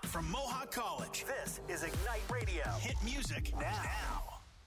from Mohawk College. This is Ignite Radio. Hit music now.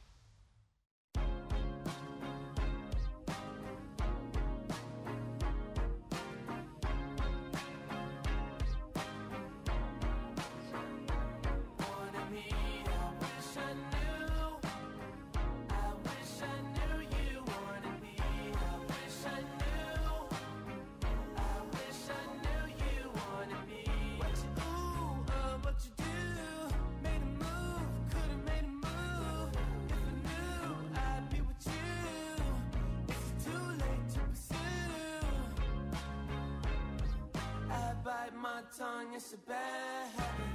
Tongue, it's a bad habit.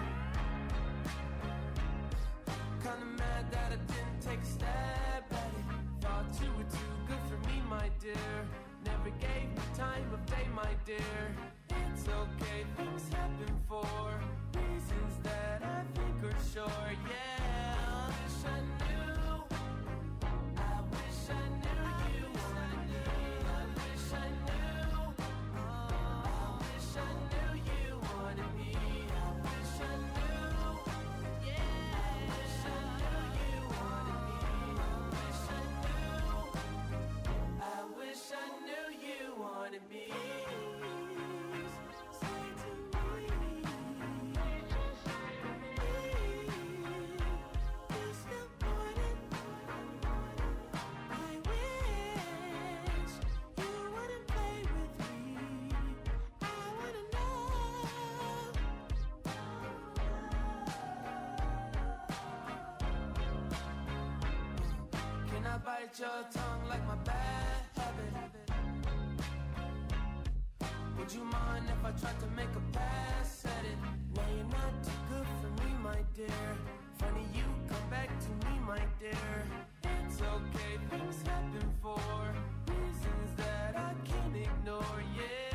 Kinda mad that I didn't take a stab at it. Thought you were too good for me, my dear. Never gave me time of day, my dear. It's okay, things happen for reasons that I think are sure, yeah. I wish I knew. I wish I knew you wanted me. I wish I knew. I wish I knew you wanted me. I wish I knew. Yeah. I wish I knew you wanted me. I wish I knew you wanted me. Say to me, you still want it. I wish you wouldn't play with me. I wanna know. Can I bite your tongue like my bad habit? Would you mind if I tried to make a pass at it? No, you're not too good for me, my dear. Funny you come back to me, my dear. It's okay, things happen for reasons that I can't ignore, yeah.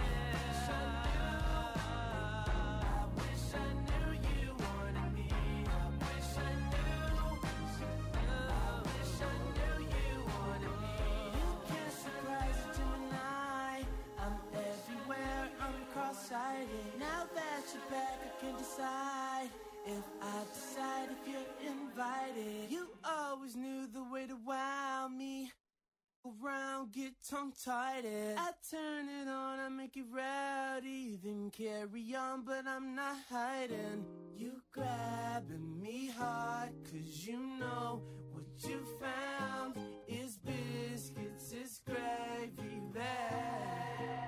I wish I knew you wanted me. I wish I knew. I wish I knew you wanted me. You can't surprise a Gemini. I'm everywhere, I'm cross-sighted. Now that you're back, I can decide if I decide if you're invited. You always knew the way to wow me. Around, get tongue-tied. I turn it on, I make it rowdy. Then carry on, but I'm not hiding. You grabbing me hard, cause you know what you found is biscuits, is gravy bag.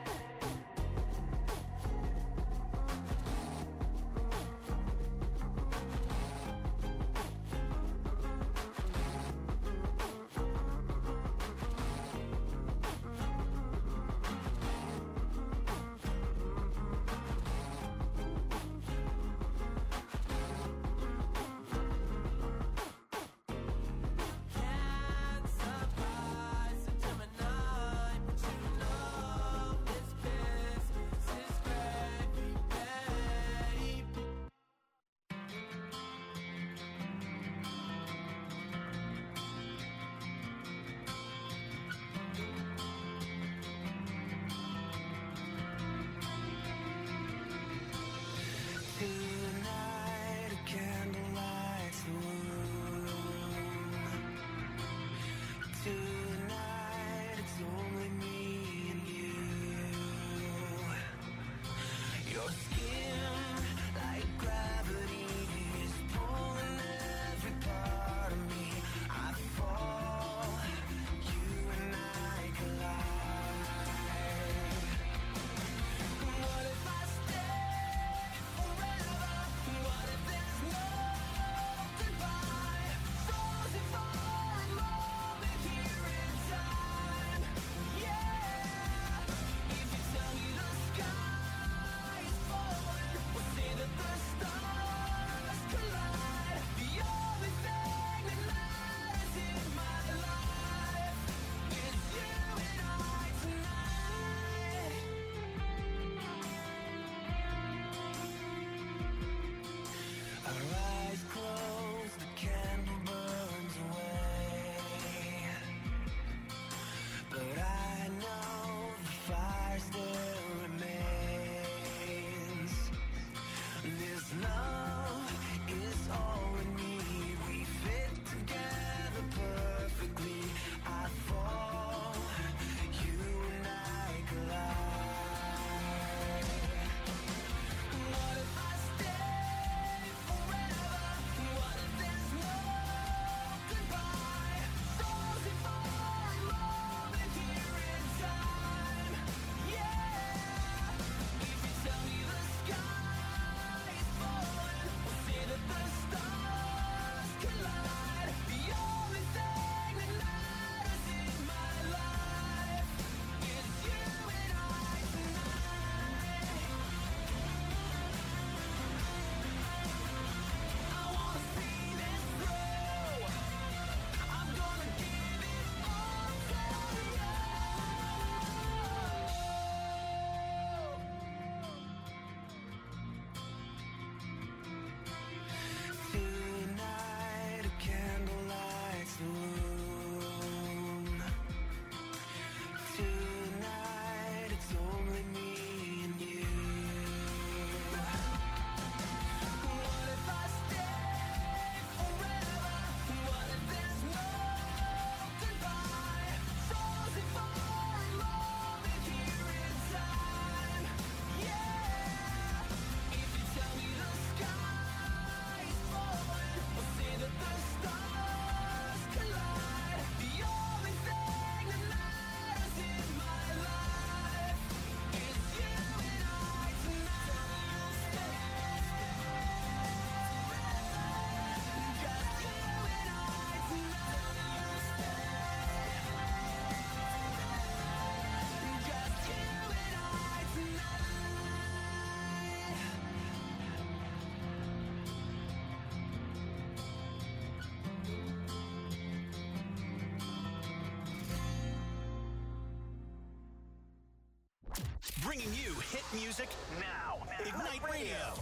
Bringing you hit music now. Ignite Radio.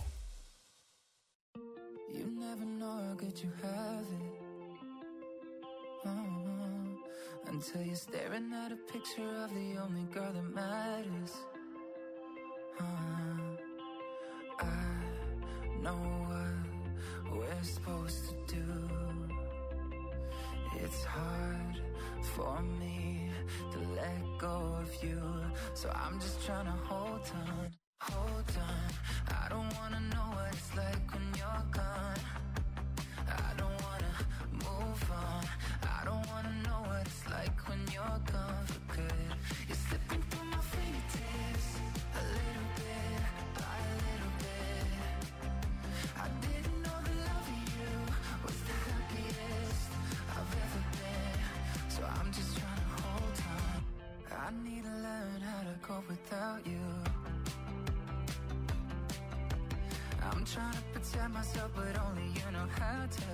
You never know how good you have it. Until you're staring at a picture of the only girl that matters. I know what we're supposed to do. It's hard for me to let go of you, so I'm just trying to hold on. I don't wanna know what it's like when you're gone. I don't wanna move on. I don't wanna know what it's like when you're gone for good. You're slipping through my fingertips, a little bit by a little bit. I didn't know the love of you was the happiest I've ever been, so I'm just trying to hold on. I need to learn how to cope without you. I'm trying to protect myself, but only you know how to.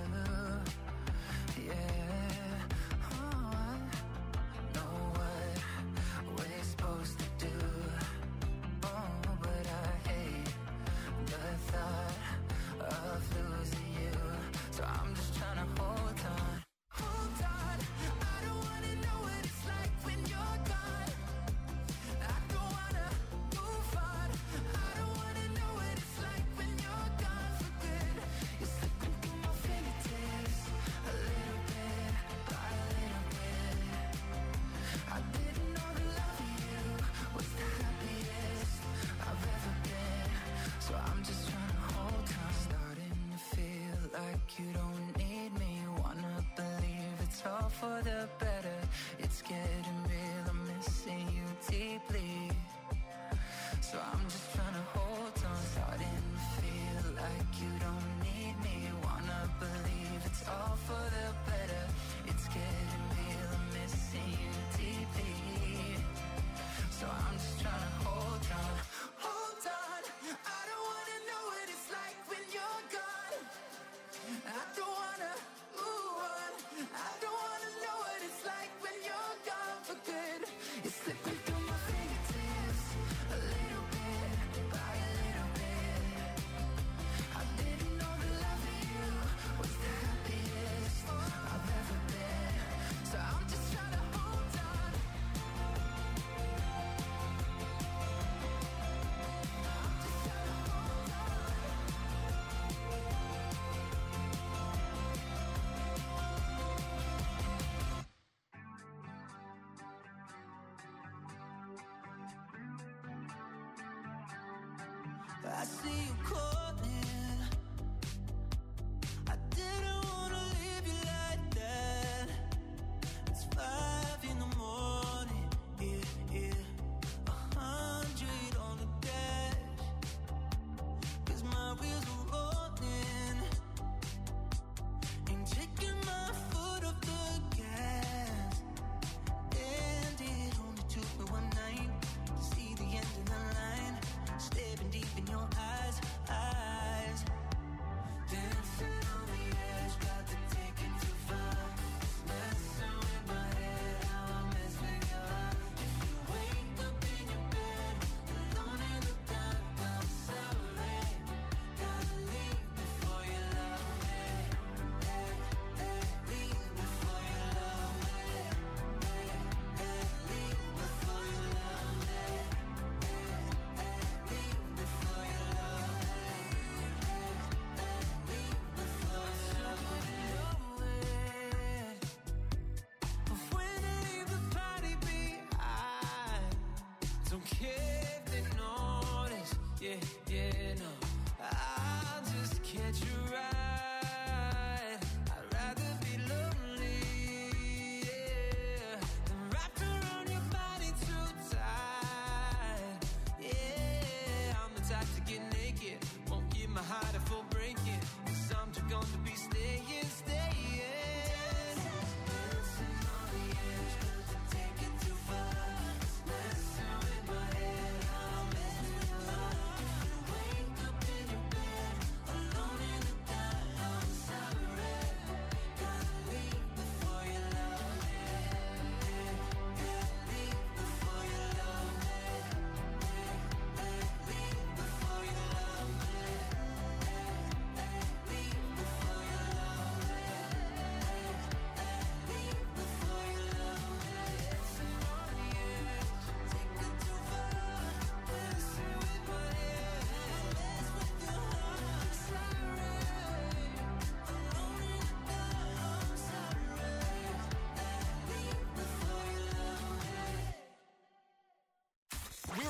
Yeah, I know what we're supposed to do. Oh, but I hate the thought of losing you. So I'm just trying to hold on. Hold on, I don't wanna know what it's like when you're gone. I don't wanna move on. I don't wanna know what it's like when you're gone for good. You're slipping through my fingertips, a little bit by a little bit. I didn't know the love of you was the happiest I've ever been, so I'm just trying to hold on. Starting to feel like you don't need me. Wanna believe it's all for the better. It's getting real, I'm missing you deeply, so I'm just trying to hold on. Starting to feel like you don't need me. Wanna believe it's all for the better. It's getting real, I'm missing you deeply, so I'm just trying to hold on. Hold on, I don't wanna know what it's like when you're gone. I don't wanna move on. I don't wanna know what it's like when you're gone for good. You're slipping through my fingertips, a little bit by a little bit. I didn't know the love of you was the happiest I've ever been, so I'm just trying to hold on. I'm just trying to hold on. I see you calling. I didn't wanna leave you like that. It's 5 in the morning, yeah. 100 on the dash, 'cause my wheels are rolling. Ain't taking my foot off the gas. And it only took me one night to see the end of the line. Staring deep in your eyes,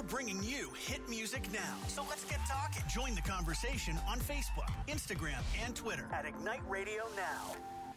We're bringing you hit music now. So let's get talking. Join the conversation on Facebook, Instagram, and Twitter at Ignite Radio Now.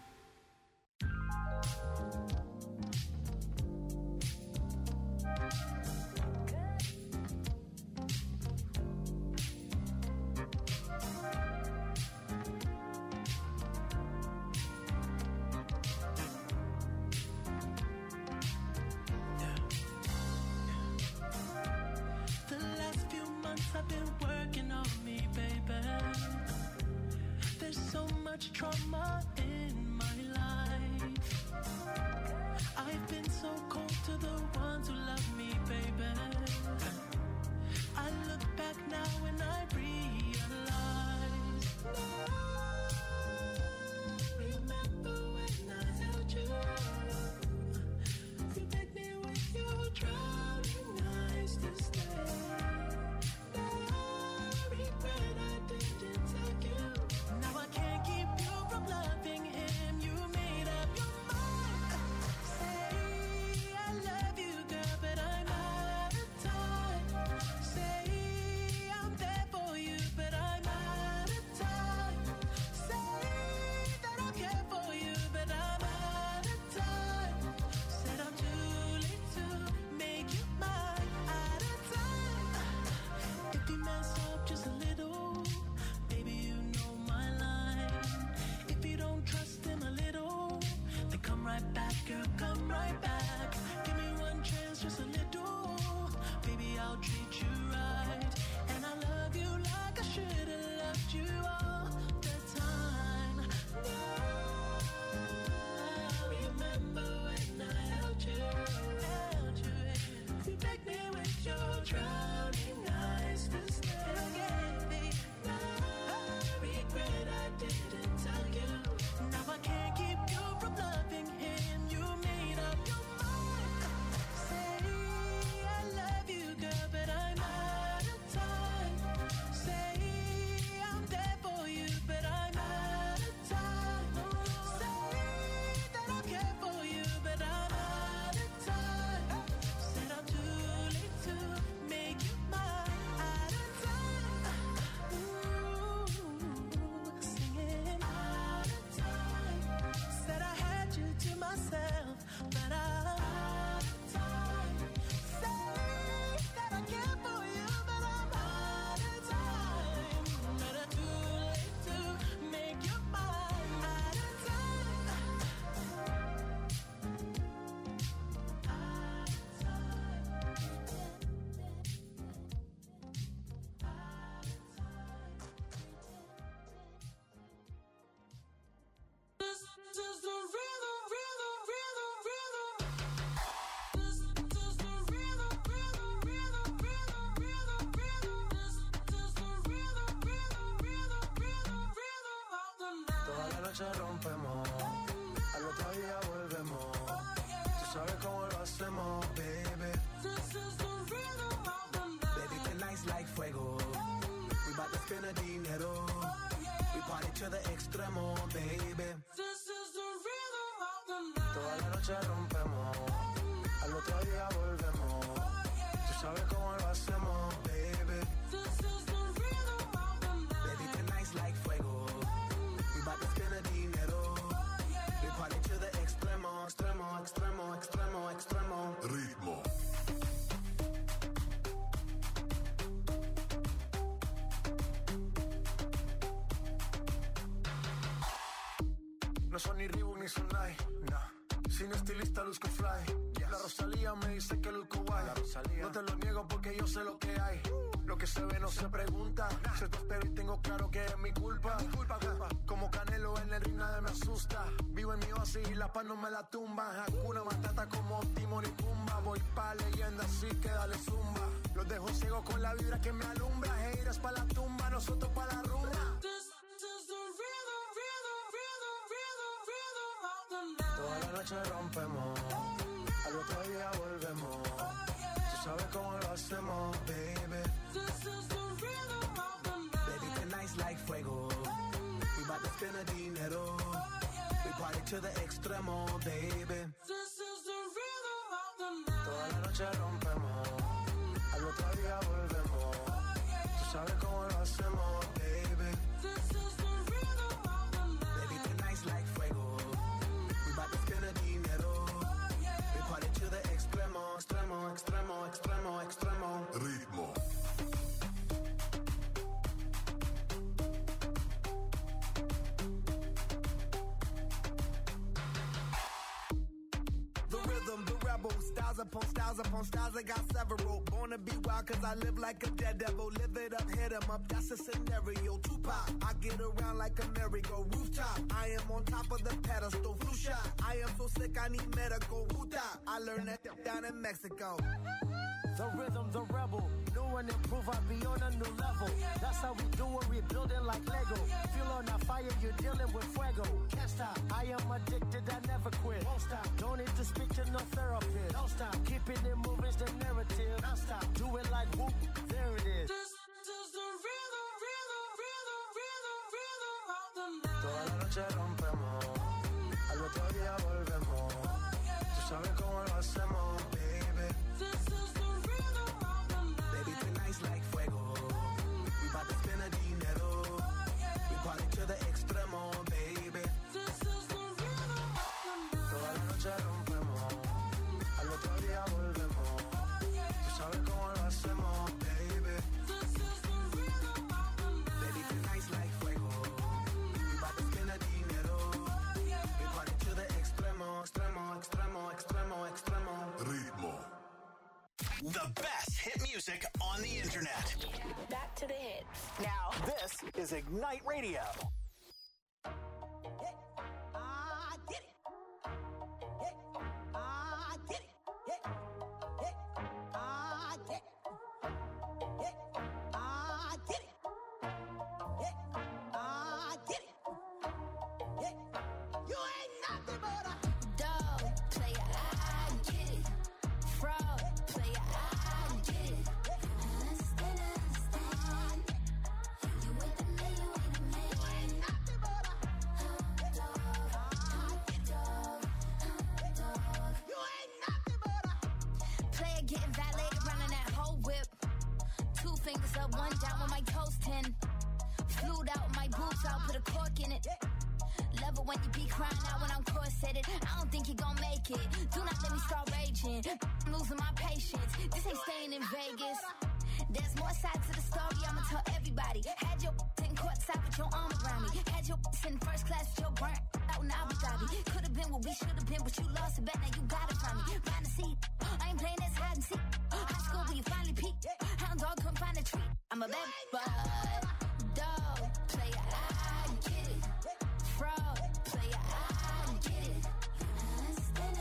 I've been working on me, baby. There's so much trauma in my life. I've been so cold to the ones who love me, baby. I look back now and I realize. Remember when I held you? You begged me with your drowning eyes to stay. rompemos, al otro día volvemos. Tú sabes cómo lo hacemos, baby. Baby, tonight's like fuego. We bout to spend a dinero. We party to the extremo, baby. Toda la noche rompemos, al otro día volvemos. Tú sabes cómo lo hacemos, baby. Baby, tonight's like fuego. We bout to spend a dinero. We party to the extremo, extremo, extremo, extremo, extremo. Ritmo. No son ni Reebok ni Sonai, nah. Sin estilista luzco fly, yes. La Rosalía me dice que luzco guay. No te lo niego porque yo sé lo que hay. Lo que se ve no se pregunta. Se te espero y tengo claro que es mi culpa. Como Canelo en el ring nadie me asusta. Vivo en mi oasis y la paz no me la tumba. Hakuna Matata como Timon y Pumba. Voy pa' leyenda así que dale zumba. Los dejo ciego con la vibra que me alumbra. Heiras pa' la tumba, nosotros pa' la rumba. Toda la noche rompemos, al otro día volvemos. Tú sabes cómo lo hacemos, baby. Baby, tonight's like fuego. We bout to spend a dinero. We party to the extremo, baby. Toda la noche rompemos, al otro día styles upon styles, I got several. Born to be wild cause I live like a dead devil. Live it up, hit 'em up, that's a scenario. Tupac, I get around like a merry-go rooftop. I am on top of the pedestal, flu shot. I am so sick, I need medical. Wuta, I learned that down in Mexico. The rhythm, the rebel. New and improve, I'll be on a new level. That's how we do it, we building like Lego. Feel on a fire, you're dealing with fuego. Can't stop, I am addicted, I never quit. Won't stop, don't need to speak to no therapist. Don't stop, keeping it moving's the narrative. Don't stop, do it like whoop, there it is. This is the rhythm of the night. Toda la noche rompemos, al otro día volvemos. Tú sabes cómo lo hacemos, baby. This is the rhythm of the night. Baby, tonight's like fuego. We bout to spend a dinero. We party to the extremo, baby. This is the rhythm of the night. Toda la noche rompemos, al otro día volvemos. Tú sabes cómo lo hacemos, baby. This is the rhythm of the night. Baby, tonight's like fuego. We bout to spend a dinero. We party to the extremo, extremo, extremo, extremo, extremo. Ritmo. The best hit music on the internet. Back to the hits. Now, this is Ignite Radio. I did it. I did it. I did it. I did it. I did it. You ain't nothing but a Dog, player, I get it. Fraud, player, I get it. Understand. You with the man, you with the man. you ain't nothing but a you ain't nothing but a Player getting valeted, running that whole whip. 2 fingers up, 1 down with my toes 10. Flued out my boots, I'll put a cork in it. Love it when you be crying out when I'm corseted. I don't think you gon' make it. Do not let me start raging. Losing my patience. This ain't staying in Vegas. There's more sides to the story, I'ma tell everybody. Had your in courtside with your arm around me. Had your in first class with your burnt out in Abu Dhabi. Could've been what we should've been, but you lost it, bet now you got it from me. Find a seat, I ain't playing this hide and seek. High school where you finally peaked. Hound dog couldn't find a treat. I'm a bad bud. Dog, player, I get it. Fraud, player, I get it. Understand.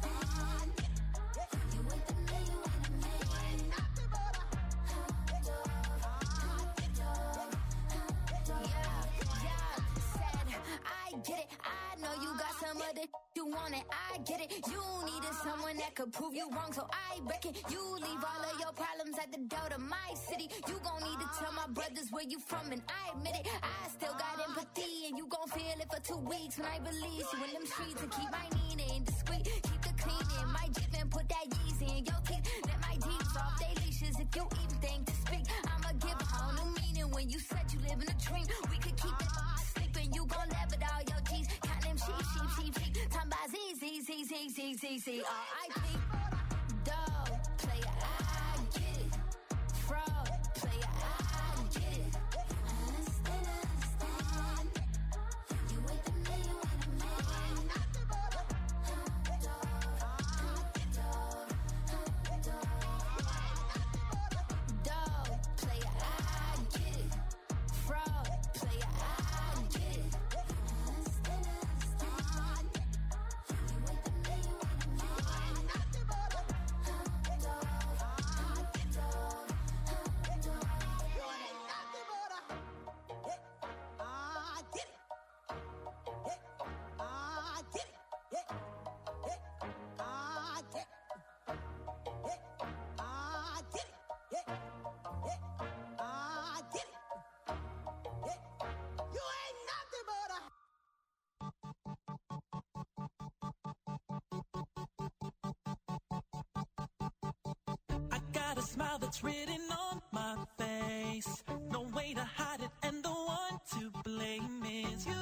You with the man, you with the man. you ain't nothing but a Yeah, said, I get it. I know you got some other you want it. I get it. You needed someone that could prove you wrong, so I reckon you leave all of your problems at the door to my city. You gon' need to tell my brothers where you from, and I admit it. I still got empathy, and you gon' feel it for 2 weeks when I release you in them streets and keep my meaning discreet. Keep the cleaning, my Jeep and put that Yeezy in your teeth. Let my D's off they leashes if you even think to speak. I'ma give a whole new meaning when you said you live in a dream. We could keep it sleeping, you gon' laugh at all your G's. Count them sheep. Time by Z. R.I.P. Dog, player, I get it. Fraud, player, I get it. Understand. You with the man, you with the man. you ain't nothing but a Dog, player, I get it. Fraud, player, I get it. Understand. You with the man, you with the man. you ain't nothing but a I did it. I did it. I did it. I did it. I did it. You ain't nothing but a I got a smile that's written on my face. No way to hide it, and the one to blame is you.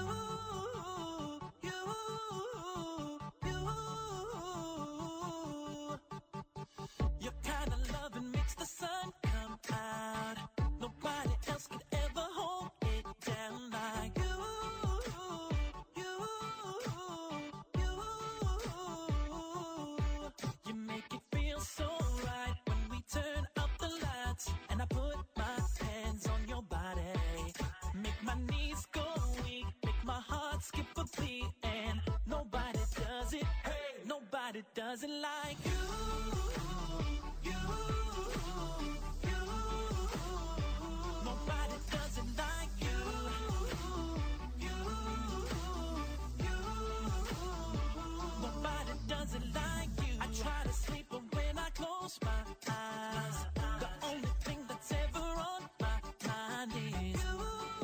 Your kind of loving makes the sun come out. Nobody else could ever hold it down like you. You make it feel doesn't like you. Nobody doesn't like you. Nobody doesn't like you. I try to sleep, but when I close my eyes, the only thing that's ever on my mind is you.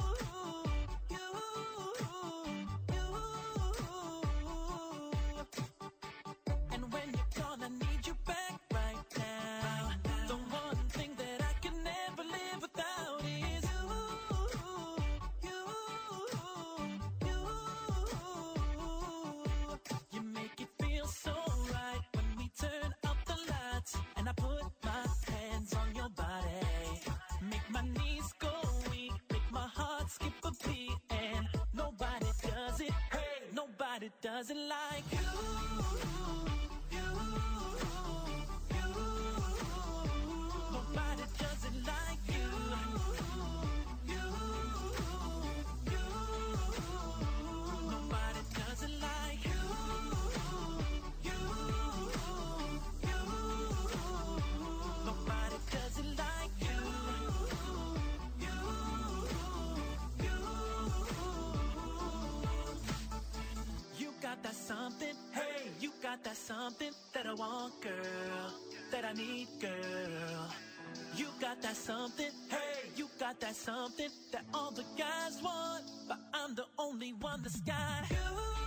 And when you're gone, I need you back right now. The one thing that I can never live without is you make it feel so right when we turn up the lights and I put my hands on your body. Make my knees go weak, make my heart skip a beat, and nobody does it. Hey, nobody does it like you. Nobody does it like you. Nobody does it like you. Nobody does it like you. You got that something, hey, you got that something that I want, girl, that I need, girl. You got that something, hey, you got that something that all the guys want, but I'm the only one that's got you.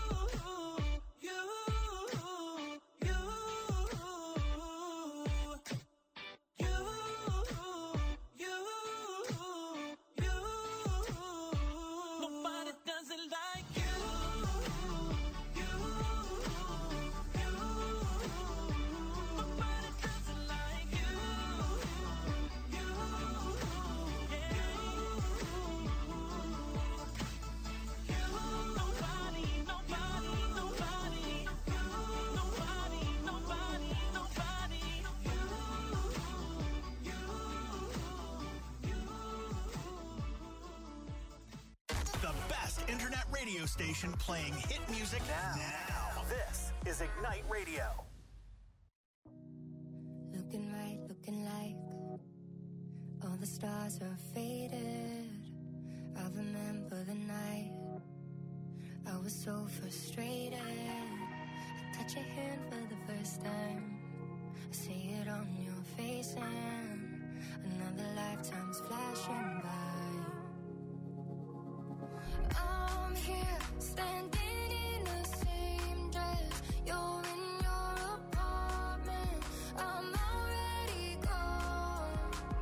Nobody does it like you. Nobody does it like you. The best internet radio station playing hit music now. This is Ignite Radio. Looking right, looking like all the stars are faded. I remember the night I was so frustrated. I touch your hand for the first time. I see it on your face and another lifetime's flashing by. I'm here, standing in the same dress. You're in your apartment. I'm already gone.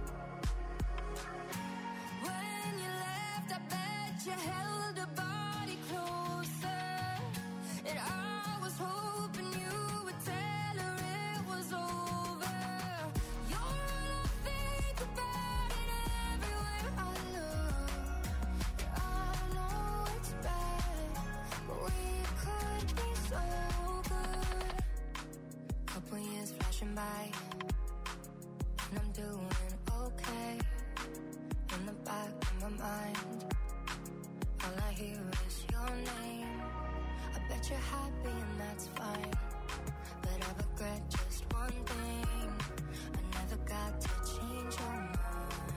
When you left, I bet you held a body closer. And I was hoping you would tell her it was over. You're all I think about and everywhere I look. I know it's bad, but we could be so good. Couple years flashing by, and I'm doing okay. In the back of my mind, all I hear is your name. I bet you're happy and that's fine, but I regret just one thing. I never got to change your mind.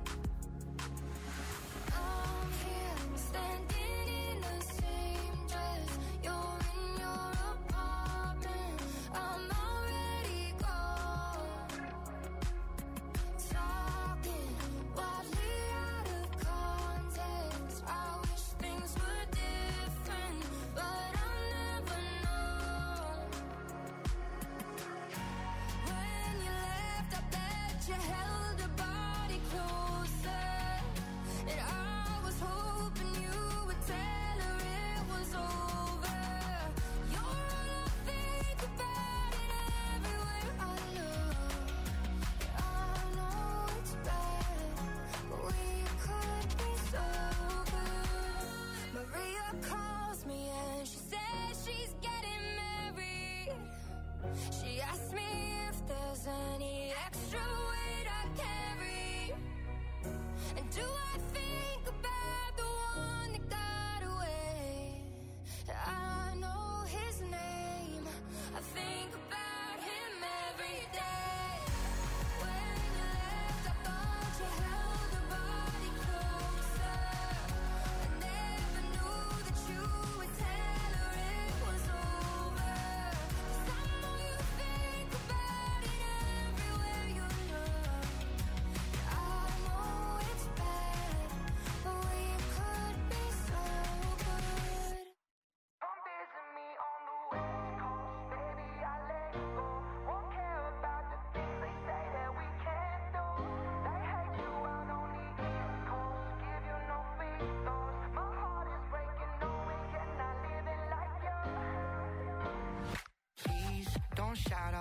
I'm here, standing in the same dress. You're in your apartment. I'm already gone.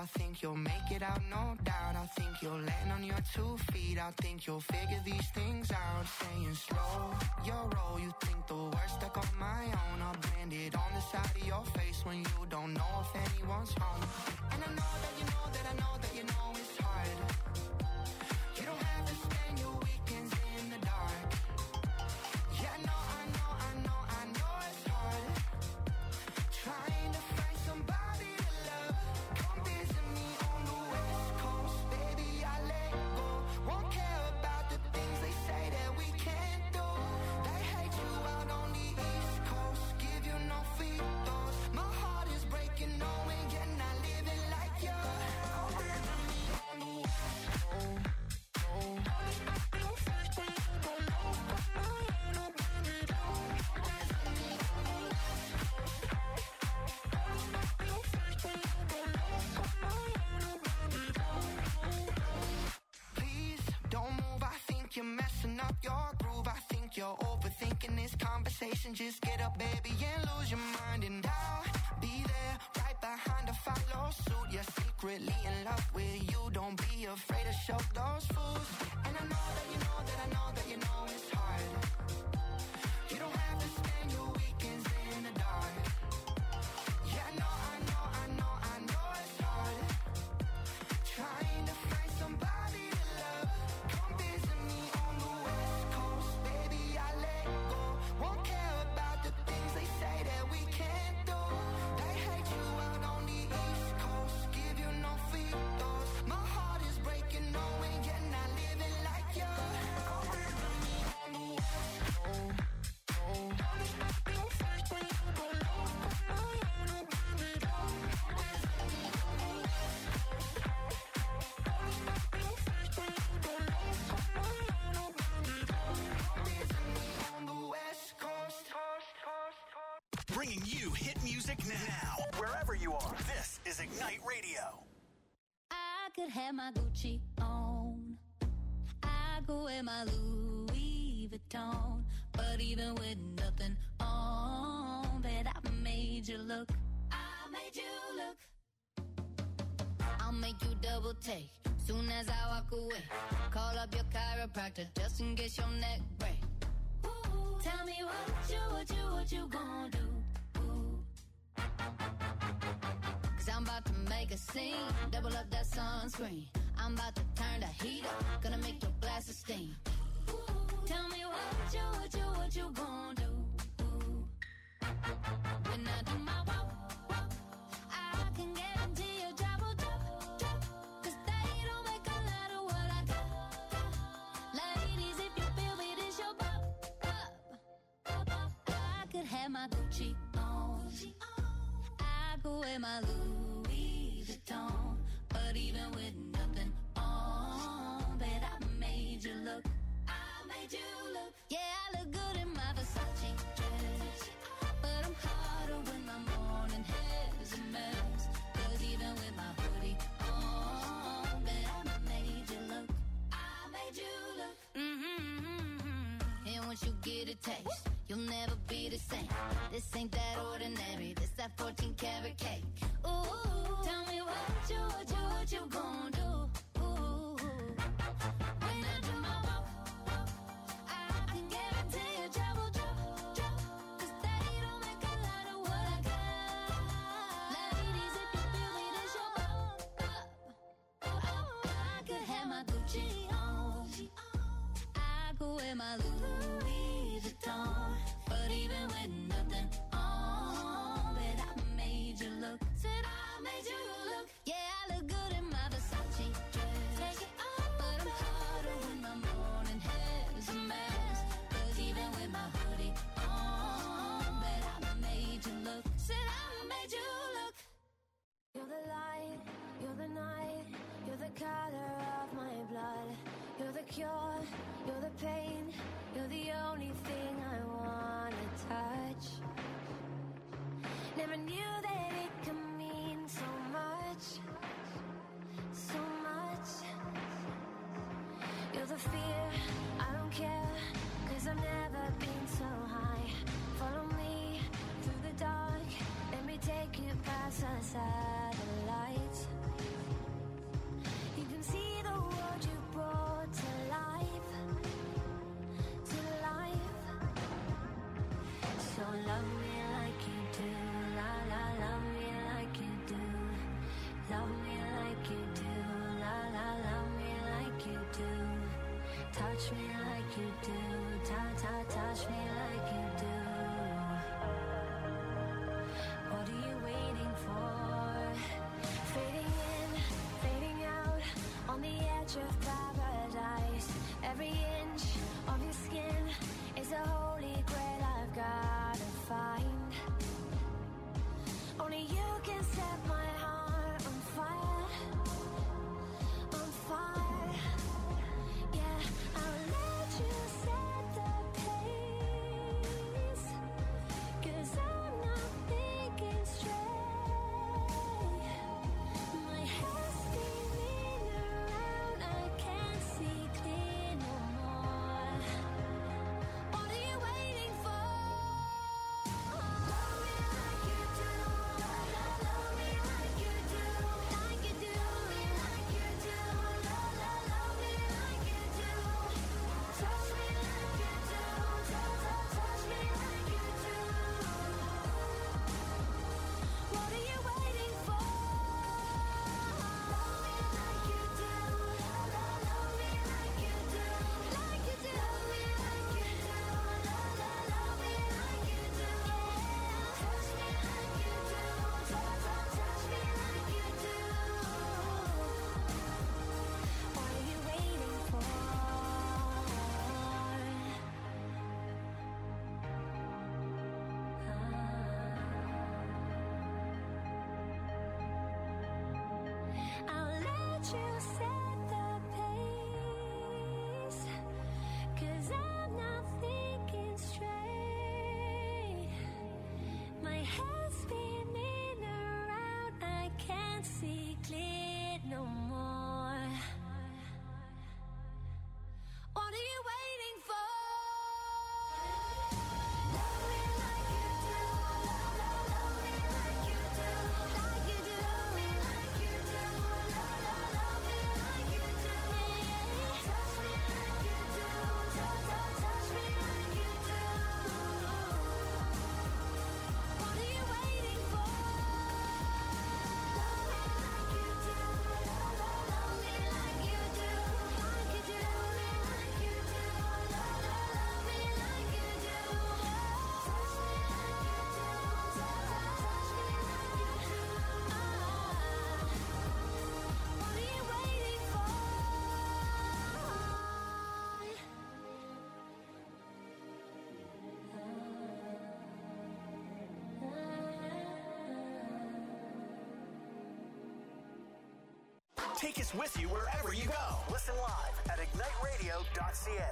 I think you'll make it out, no doubt. I think you'll land on your 2 feet. I think you'll figure these things out. Saying slow your roll, you think the worst stuck on my own. I'll brand it on the side of your face when you don't know if anyone's home. And I know that you know that I know that you know it's hard. You don't have to spend your weekends in the dark. Yeah, no, I know it's hard. Trying to find somebody to love. Come visit me on the West Coast, baby, I let go. Won't care about the things they say that we can't do. They hate you out on the East Coast, give you no free throws. My heart is breaking, knowing you're not living like you. Come visit me on the West Coast. You're messing up your groove. I think you're overthinking this conversation. Just get up, baby, and lose your mind. And I'll be there right behind to follow suit. You're secretly in love with you. Don't be afraid to show those fools. And I know that you know that I know that you know it's hard. You don't have to spend your weekends in the dark. Yeah, no, I know it's hard. Trying to find somebody to love. Come visit me on the West Coast, baby, I let go. Won't care about the things they say that we can't do. They hate you out on the East Coast, give you no free throws. My heart is breaking, knowing you're not living like you. Come visit me on the West Coast. Bringing you hit music now, wherever you are. This is Ignite Radio. I could have my Gucci on. I could wear my Louis Vuitton. But even with nothing on, bet I made you look. I made you look. I'll make you double take soon as I walk away. Call up your chiropractor just in case your neck break. Ooh, tell me what you gonna do? Cause I'm about to make a scene, double up that sunscreen. I'm about to turn the heat up, gonna make your glasses steam. Ooh, tell me what you gonna do? Ooh. When I do my walk, I can guarantee your job will drop. Cause they don't make a lot of what I got. Ladies, if you feel me, this your pop. I could have my Gucci on. I could wear my Louis Vuitton. But even with nothing on, bet I made you look. I made you look. Yeah, I look good in my Versace dress. But I'm hotter when my morning hair's a mess. Cause even with my hoodie on, bet I made you look. I made you look. And once you get a taste, you'll never be the same. This ain't that ordinary, this that 14 karat cake. Ooh, tell me what you gonna do? Ooh, when I do my walk, I can guarantee your job will drop. Cause they don't make a lot of what I got. Ladies, if you feel me, this your pop. I could have my Gucci on. I could wear my Louis Vuitton. But even with nothing on, bet I made you look. Said I made you look. Yeah, I look good in my Versace dress. Take it off, but I'm hotter when my morning hair's a mess. Cause even with my hoodie on, bet I made you look. Said I made you look. You're the light, you're the night, you're the color of my blood. You're the cure, you're the pain, you're the only thing I wanna touch. Never knew that it could mean so much, so much. You're the fear, I don't care, cause I've never been so high. Follow me through the dark, let me take you past the satellites. touch me like you do. Touch me like you do. What are you waiting for? Fading in, fading out, on the edge of paradise. Every inch of your skin is a holy grail I've gotta find. Only you can set my heart on fire. On fire. Yeah, I'll let you set the pace. 'Cause I'm not thinking straight. My head's spinning around, I can't see clear no more. What are you waiting for? Love me like you do. Love me like you do. Like you do. Love me like you do. Love me like you do. Touch me like you do. Touch me like you do. What are you waiting for? Love me like you do. Love me like you do. Like you do. Love me like you do. Love me like you do. Touch me like you do. Touch me like you do. What are you waiting for? I'll let you set the pace. 'Cause I'm not thinking straight. My head's spinning around, I can't see clear no more. What are you waiting for? Love me like you do. Love me like you do. Like you do. Love me like you do. Love me like you do. Touch me like you do. Touch me like you do. What are you waiting for? Love me like you do. Love me like you do. Like you do. Love me like you do. Love me like you do. Touch me like you do. Touch me like you do. What are you waiting for? Take us with you wherever you go. Listen live at igniteradio.ca.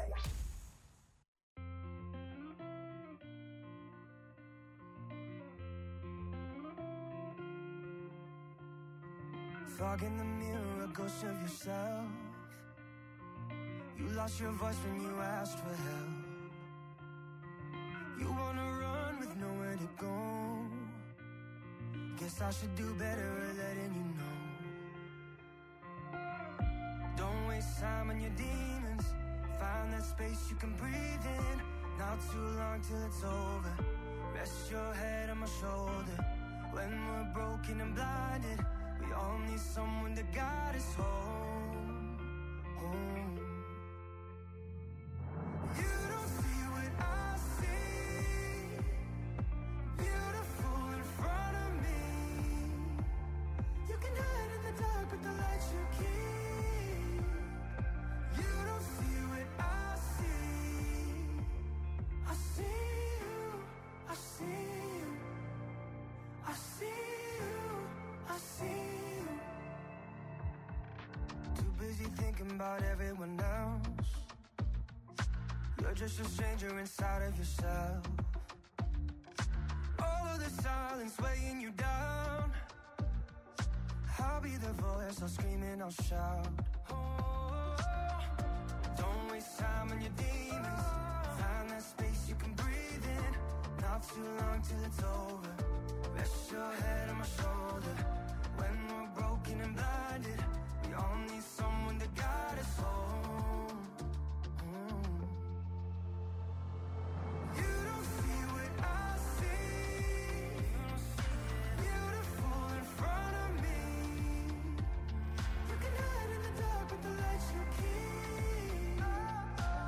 Fog in the mirror, a ghost of yourself. You lost your voice when you asked for help. You wanna run with nowhere to go. Guess I should do better at letting you know. Don't waste time on your demons. Find that space you can breathe in. Not too long till it's over. Rest your head on my shoulder. When we're broken and blinded, we all need someone to guide us home. Home. You don't see what I see. Beautiful in front of me. You can hide in the dark, but the light you keep. You don't see what I see. I see you. I see you. I see you. I see you. Too busy thinking about everyone else. You're just a stranger inside of yourself. All of the silence weighing you down. I'll be the voice, I'll scream and I'll shout. Oh, don't waste time on your demons. Find that space you can breathe in. Not too long till it's over. Rest your head on my shoulder. When we're broken and blinded, we all need someone to guide us home. You don't see what I see. Beautiful in front of me. You can hide in the dark, but the light you keep.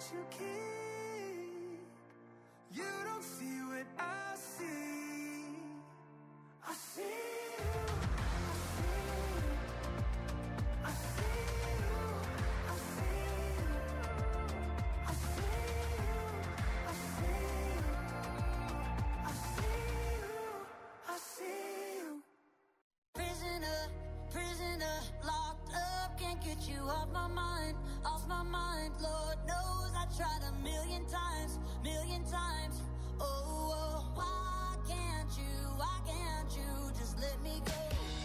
that you keep. You don't see what I see. I see you. I see you. I see you. I see you. I see you. I see you. I see you. Prisoner, prisoner, locked up, can't get you off my mind, off my mind. Lord knows I tried a million times, oh, oh. Why can't you just let me go?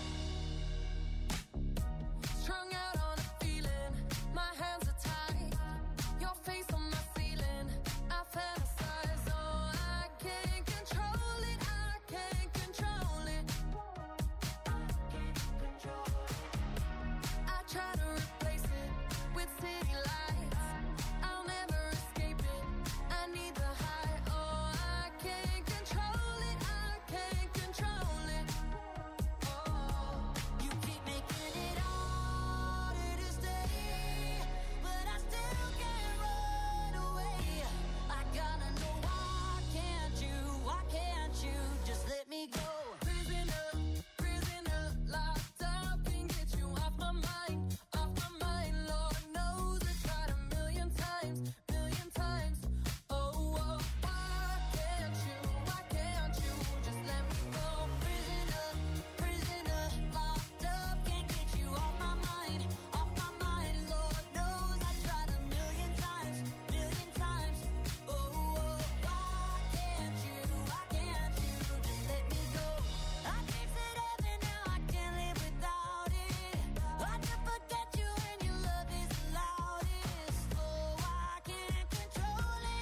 Strung out on a feeling, my hands are tied, your face on my ceiling, I fantasize, oh, I can't control it, I can't control it. I try to replace it with city lights, I'll never escape it, I need the high, oh, I can't control it, I can't control it. Oh, You keep making it harder to stay, but I still can't run away. I gotta know why can't you just let me go? prisoner, prisoner, locked up, can't get you off my mind, Lord knows I tried a million times, oh, oh, why can't you just let me go? Prisoner, prisoner, locked up, can't get you off my mind, Lord knows I tried a million times, oh, oh, why can't you just let me go? I tasted heaven, now I can't live without it. I can forget you when your love is the loudest. Oh, I can't control it,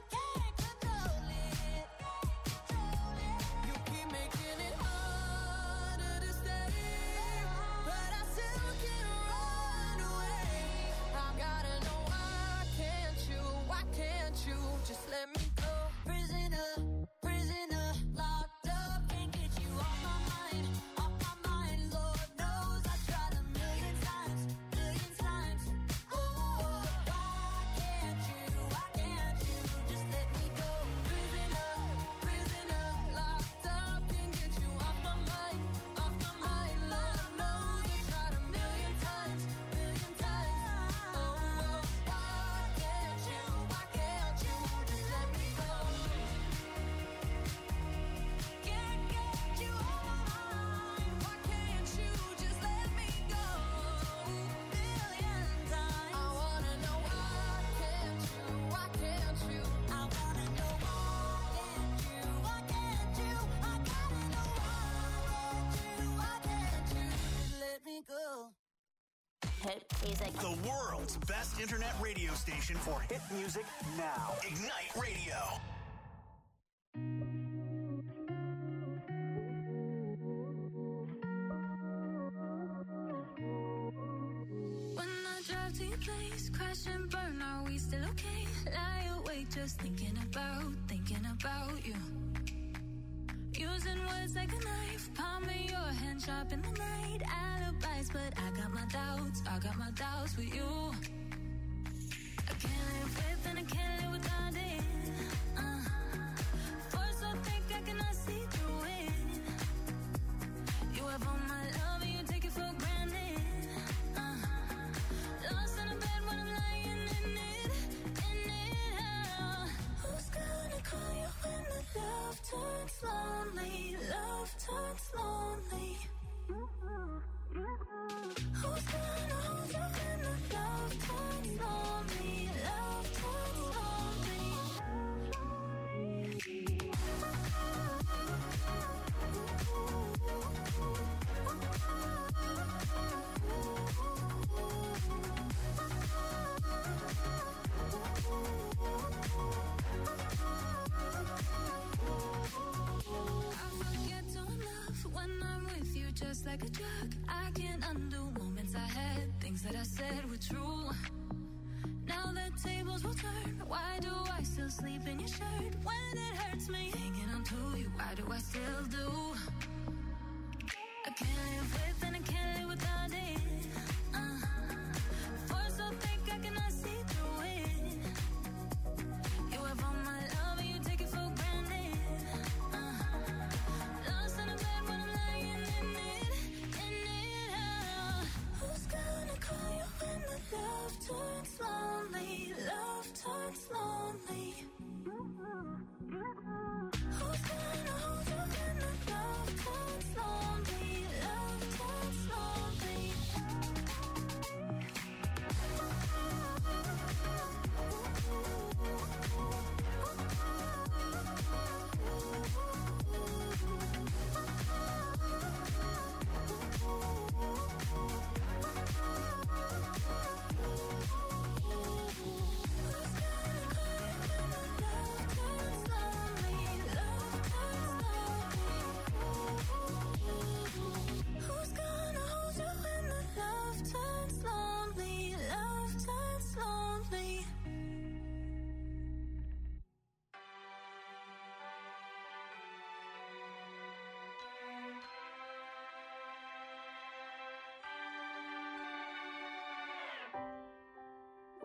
You keep making it harder to stay, but I still can't run away. I gotta know why can't you just let me go? Prisoner, prisoner, locked up, can't get you off my mind, Lord knows I tried a million times, oh, oh, why can't you just let me go? Prisoner, prisoner, locked up, can't get you off my mind, Lord knows I tried a million times, oh, oh, why can't you just let me go? Can't get you off my mind, Why can't you just let me go? million times. I wanna know why can't you? I wanna know why can't you? I gotta know why can't you just let me go? Hit music. The world's best internet radio station for hit music now. Ignite Radio. When I drive to your place, crash and burn, are we still okay? Lie awake just thinking about you. Using words like a knife, palm in your hand, sharp in the night. Alibis, but I got my doubts with you. I can't live with and I can't live without it. Force so thick I cannot see through it. You have all my love and you take it for granted. Lost in a bed when I'm lying in it. Who's gonna call you when the love turns lonely? Who's gonna hold you when the love turns lonely? Just like a drug, I can't undo moments I had, things that I said were true. Now that tables will turn, why do I still sleep in your shirt? When it hurts me, hanging on to you, why do I still do? I can't live with and I can't live without it. Force so thick I cannot see through it.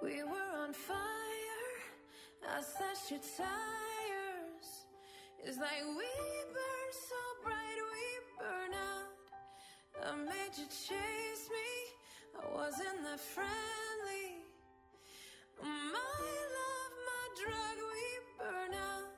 We were on fire. I slashed your tires. It's like we burn so bright, we burn out. I made you chase me. I wasn't that friendly. My love, my drug, we burn out.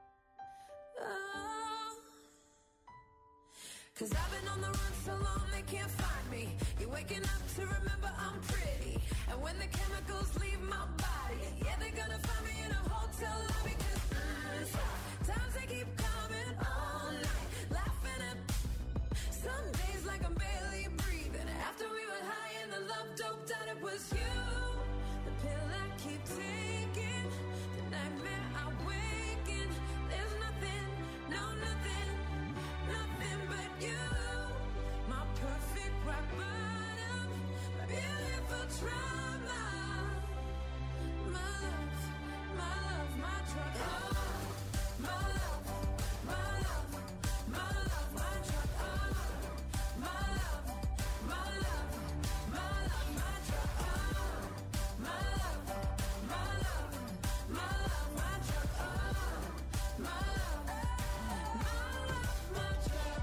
Oh. 'Cause I've been on the run so long they can't find me. You're waking up to remember I'm pretty. And when the chemicals leave my body, yeah, they're gonna find me in a hotel lobby. 'Cause times they keep coming all night, laughing at some days like I'm barely breathing. After we were high and the love doped out, it was you. The pill I keep taking, the nightmare I wake in. There's nothing, no nothing, nothing but you. My perfect rock bottom, my beautiful trauma. My love, my love, my drug. Oh, my love, my love, my love, my drug. Oh, my love, my love, my love, my drug. Oh, my love, my love, my love, my drug. Oh, my love, my drug.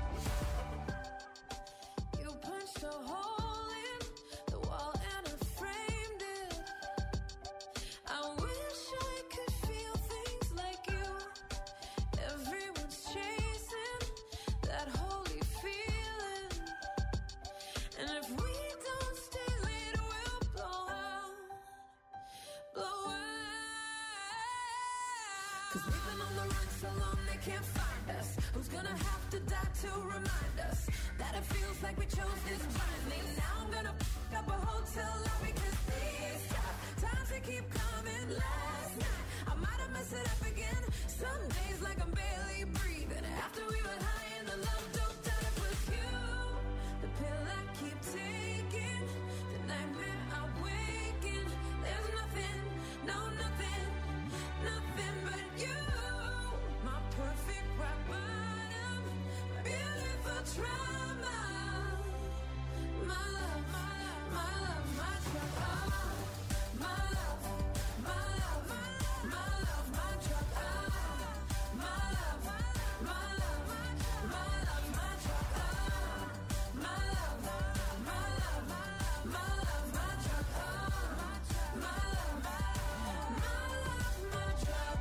You punched a hole in the wall and I framed it. I wish I could feel things like you. Everyone's chasing that holy feeling. And if we don't stay lit, we'll blow out. Blow out. 'Cause we've been on the run so long they can't find us. Who's gonna have to die to remind us that it feels like we chose this blindly? Now I'm gonna f*** up a hotel lobby 'cause these times they keep coming. Last night I might have messed it up again. Some days like I'm barely breathing. After we were high and the love doped out, it was you. The pill I keep taking, the nightmare I wake in. There's nothing, no nothing, nothing but you. My perfect rock bottom, my beautiful trauma. My love, my love, my love, my drug. Oh, my love, my love, my love, my drug. Oh, my love, my love, my love, my drug. Oh, my love, my love, my love, my drug. Oh, my love, my drug.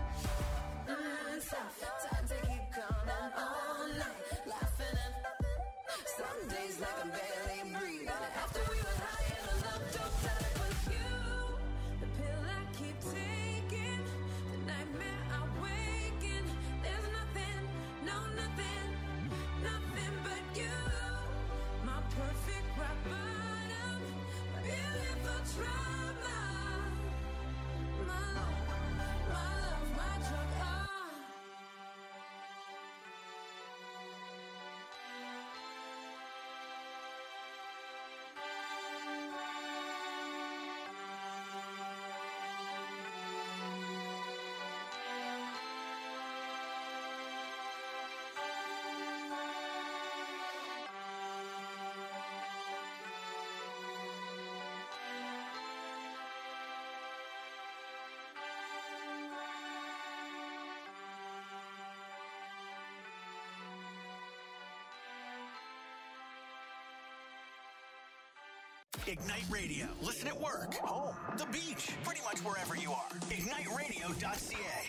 Times they keep coming all night, laughing at some days like I'm barely breathing. After we were high and the love doped out, it was you. The pill I keep taking, the nightmare I wake in. There's nothing, no nothing, nothing but you. My perfect rock bottom, my beautiful trauma. My love, my love, my drug. Oh. Ignite Radio. Listen at work, home, the beach, pretty much wherever you are. IgniteRadio.ca.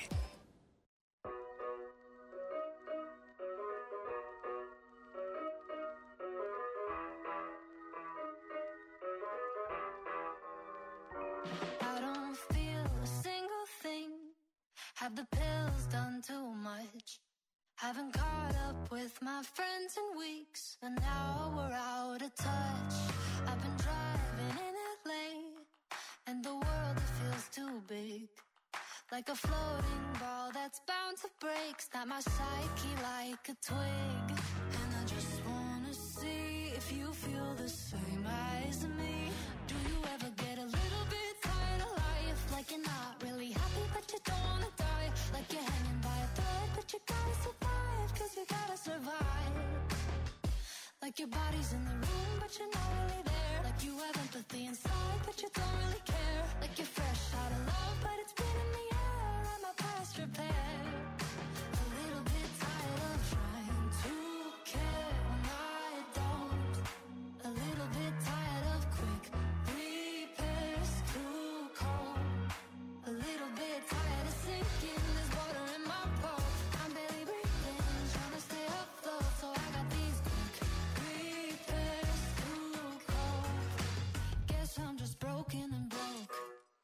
I don't feel a single thing. Have the pills done too much? Haven't caught up with my friends in weeks, and now we're out of touch. I've been driving in LA, and the world, it feels too big. Like a floating ball that's bound to break. Snap my psyche like a twig. And I just wanna see if you feel the same as me. Do you ever get a little bit tired of life? Like you're not really happy but you don't wanna die. Like you're hanging by a thread but you gotta survive. 'Cause we gotta survive. Like your body's in the room but you're not really there. Like Like you have empathy inside, but you don't really care. Like you're fresh out of love, but it's been in the air. Am I past repair? A little bit tired of trying to care when I don't. A little bit tired of quick repairs, too cold. A little bit tired of sinking. There's water in my boat. I'm barely breathing, trying to stay afloat. So I got these quick repairs, too cold. Guess I'm just broken and broke.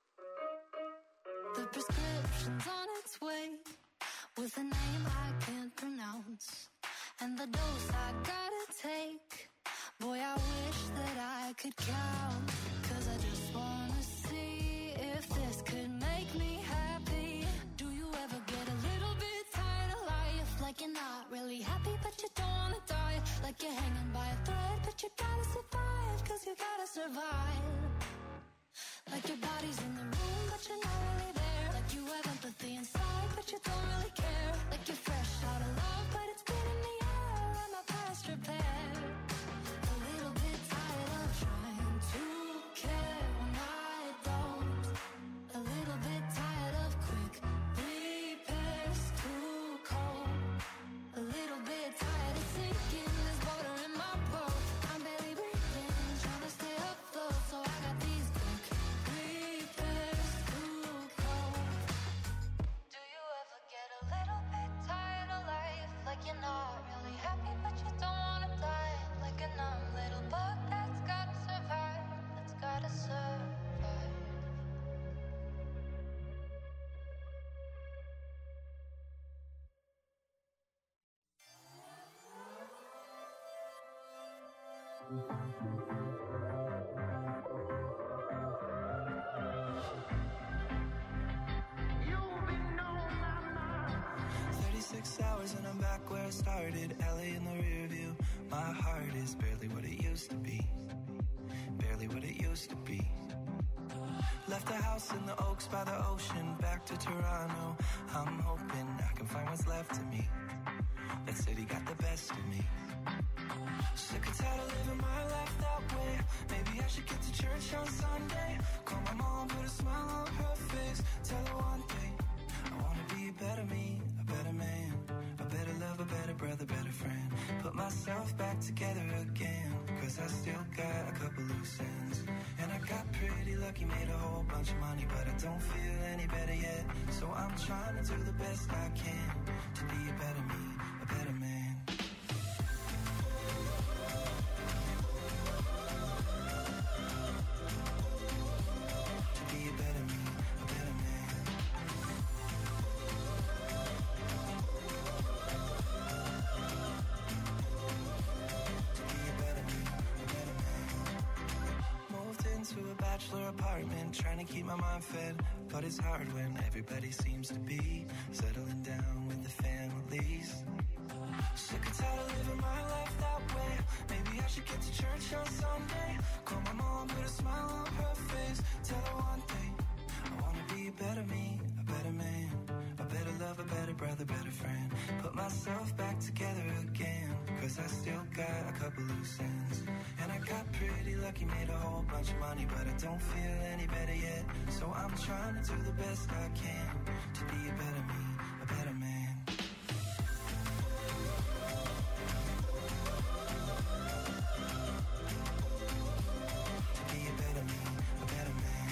The prescription's on its way, with a name I can't pronounce, and the dose I gotta take. Boy, I wish that I could count, 'cause I just wanna see if this could make me happy. Do you ever get a little bit tired of life? Like you're not really happy, but you don't wanna die. Like you're hanging by a thread, but you gotta survive, 'cause you gotta survive. Like your body's in the room, but you're not really there. Like you have empathy inside, but you don't really care. Like you're fresh out of love, but it's been in the air. Am I past repair? A little bit tired of trying to care when I don't. A little bit tired of quick repairs, too cold. A little bit tired of sinking. There's water in my boat. I'm barely breathing, trying to stay afloat. So I got these quick repairs, too cold. Do you ever get a little bit tired of life? Like you're not really happy, but you don't wanna die. Like a numb little bug that's gotta survive. That's gotta survive. You've been on my mind. 36 hours and I'm back where I started. LA in the rear view. My heart is barely what it used to be. Barely what it used to be. Left the house in the Oaks by the ocean. Back to Toronto. I'm hoping I can find what's left of me. That city got the best of me. Sick and tired of living my life that way. Maybe I should get to church on Sunday. Call my mom, put a smile on her face. Tell her one thing, I wanna be a better me, a better man, a better love, a better brother, better friend. Put myself back together again, 'cause I still got a couple loose ends. And I got pretty lucky, made a whole bunch of money, but I don't feel any better yet. So I'm trying to do the best I can to be a better me, a better man. To be a better me, a better man. To be a better me, a better man. Moved into a bachelor apartment, trying to keep my mind fed. But it's hard when everybody seems to be settling down with the families. Sick and tired of living my life that way. Maybe I should get to church on Sunday. Call my mom, put a smile on her face. Tell her one thing, I wanna be a better me, a better man, a better love, a better brother, better friend. Put myself back together again, 'cause I still got a couple loose ends. And I got pretty lucky, made a whole bunch of money, but I don't feel any better yet. So I'm trying to do the best I can to be a better me, a better man. To be a better me, a better man.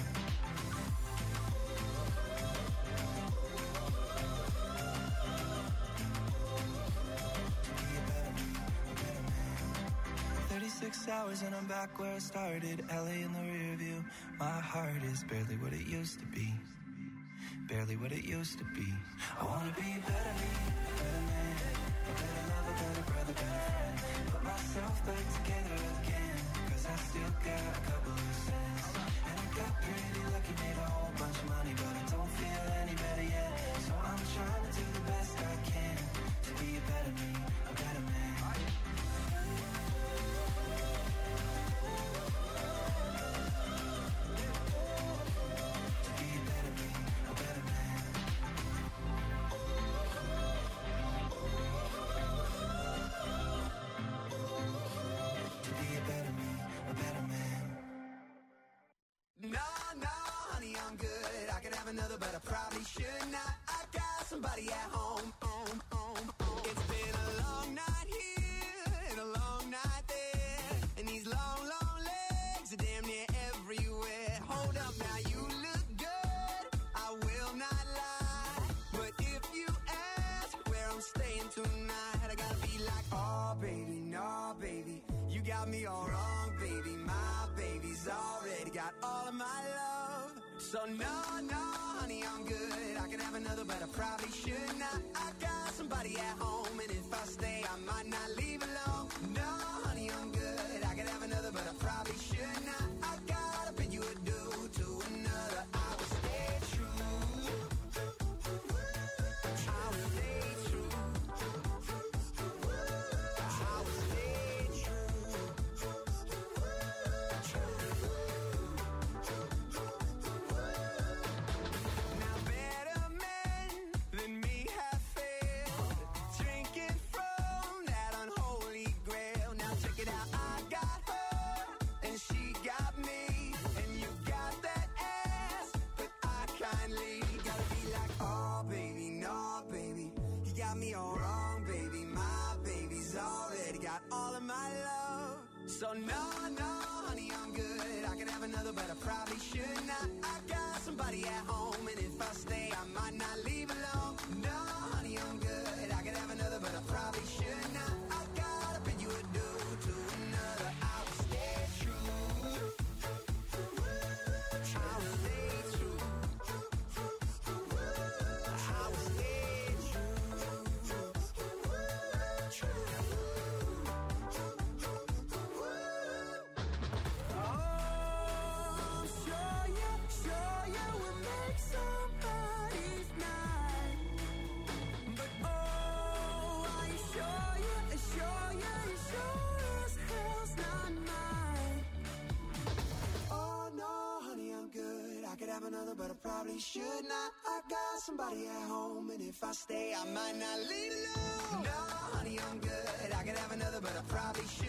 To be a better me, a better man. 36 hours and I'm back where I started. LA in the rear view. My heart is barely what it used to be. Barely what it used to be. I wanna be a better me, a better man, a better love, a better brother, better friend. Put myself back together again, 'cause I still got a couple loose ends. And I got pretty lucky, made a whole bunch of money, but I don't feel any better yet. So I'm trying to do the best I can to be a better me, a better man. To be a better me, a better man. To be a better me, a better man. I probably should not. I got somebody at home. It's been a long night here and a long night there, and these long, long legs are damn near everywhere. Hold up now, you look good, I will not lie, but if you ask where I'm staying tonight, I gotta be like, oh baby, no baby, you got me all wrong, baby. My baby's already got all of my love. So no, honey, I'm good. I could have another, but I probably should not. I got somebody at home, and if I stay, I might not leave alone. No, honey, I'm good. I could have another, but I probably should not. I gotta bid you adieu to another. I will stay true. I will stay true. I will stay true. Now better men than me have failed, drinking from that unholy grail. Now check it out, I got her and she got me, and you got that ass, but I kindly gotta be like, oh baby, no baby, you got me all wrong, baby. My baby's already got all of my love. So no, honey, I'm good. I could have another, but I probably should not. I got somebody at home, and if I stay, I might not leave alone. No, honey, I'm good. I could have another, but I probably should not. I gotta bid you adieu to another. I will stay true. I will stay true. I will stay true. Oh, sure you will make somebody's night. But oh, are you sure you sure as hell's not mine. Oh no, honey, I'm good. I could have another, but I probably should not. I got somebody at home, and if I stay, I might not leave alone. No, honey, I'm good. I could have another, but I probably should